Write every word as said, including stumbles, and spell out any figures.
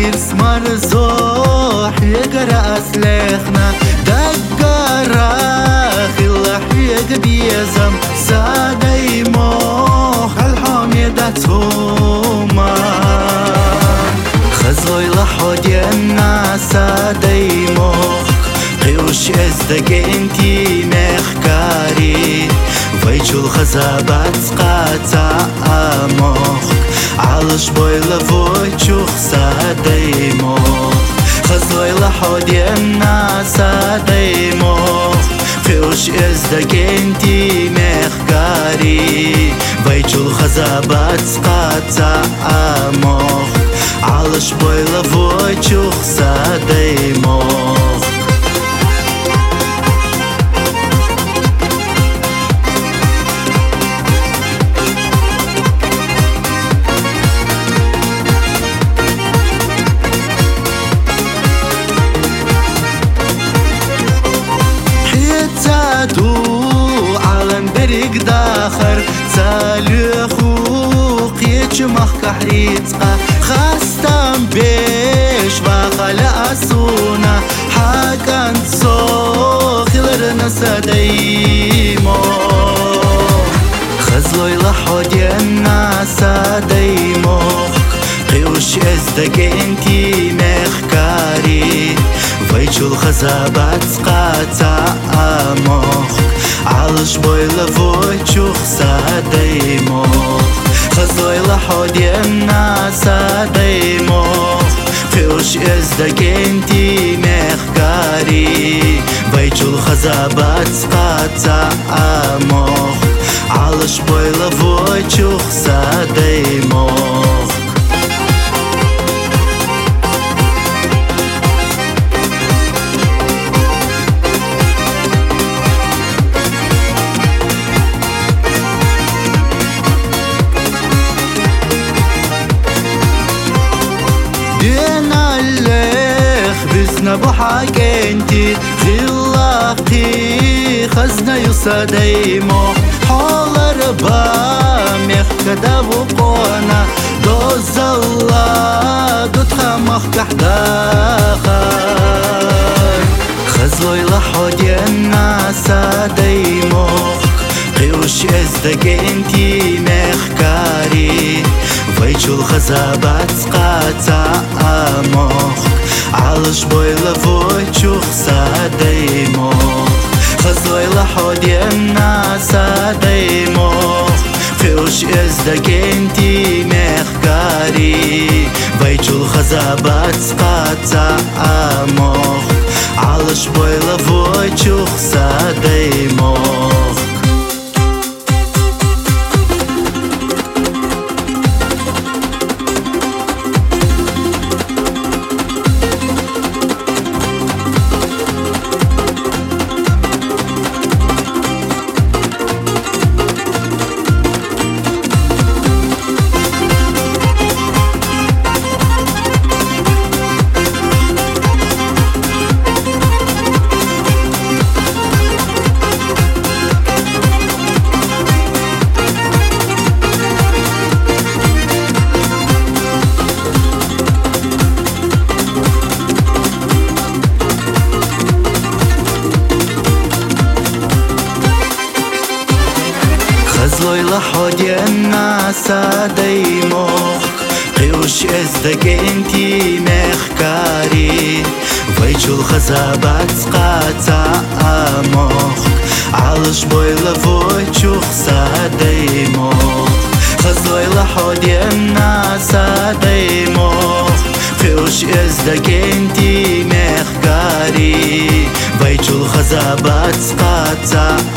إرس مرزوح يقرأ أسلخنا دقرا خلح يقبيزم سادي موخ الحميدة توما خزوي لحود ينا سادي موخ قيوش ازدقينتي مخكاري ويجو الخزابات قاتا موخ عالش بويلا فويتشوخ سادي موخ خزوي لحود ينا سادي موخ قيوش ازدقينتي مخكاري ويجو الخزابات قاتا موخ عالش بويلا فويتشوخ سادي موخ داخر سالخوق يجمخ كحريتقا خاستم بيش وخلا أسونا حاكن صوخ لرنا سديمو خزلوي لحود ينا سديموخ قيوش ازدقينتي مخكاري ويجو الخزابات قاتا موخ عالش بويلا فويتشوخ سادي موخ خزوي لحود ينا سادي موخ فيوش ازدقينتي مخكاري ويجو الخزابات قاتا موخ عالش بويلا فويتشوخ سادي موخ بحاجنتي خلاقي خزنا يصديمو حول ربام يخكدا وقونا دوز الله دتخمخ كحداخر خزوي لحود ينا ساديموخ قيوش ازدقينتي مخكاري ويجو الخزابات قاتا موخ عالش بويلا فويتشوخ سادي موخ خزوي لحود ينا سادي موخ فيوش ازدقينتي مخكاري ويجو الخزابات قاتا موخ عالش بويلا فويتشوخ سادي موخ خزلوي لحود ينا سادي موخ قيوش ازدقينتي مخكاري ويجو الخزابات قاتا موخ عالش بويلا فويتشوخ سادي موخ خزلوي لحود ينا سادي موخ قيوش ازدقينتي مخكاري ويجو الخزابات قاتا